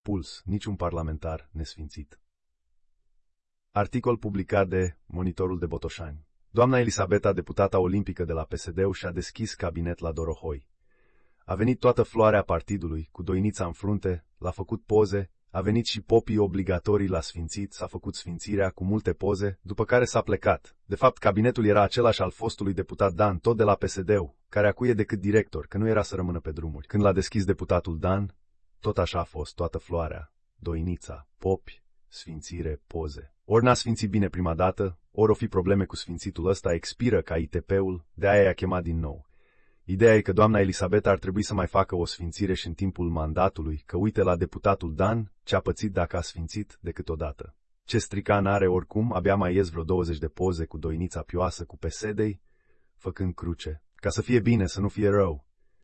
Puls, niciun parlamentar nesfințit. Articol publicat de Monitorul de Botoșani. Doamna Elisabeta, deputata olimpică de la PSD, și-a deschis cabinet la Dorohoi. A venit toată floarea partidului, cu doinița în frunte, l-a făcut poze, a venit și popii obligatorii, l-a sfințit, s-a făcut sfințirea cu multe poze, după care s-a plecat. De fapt, cabinetul era același al fostului deputat Dan, tot de la PSD, care acuie decât director, că nu era să rămână pe drumuri. Când l-a deschis deputatul Dan, tot așa a fost toată floarea, doinița, popi, sfințire, poze. Ori n-a sfințit bine prima dată, ori o fi probleme cu sfințitul ăsta, expiră ca ITP-ul, de aia i-a chemat din nou. Ideea e că doamna Elisabeta ar trebui să mai facă o sfințire și în timpul mandatului, că uite la deputatul Dan ce a pățit dacă a sfințit decât odată. Ce strica n-are oricum, abia mai ies vreo 20 de poze cu doinița pioasă cu PSD-i, făcând cruce. Ca să fie bine, să nu fie rău.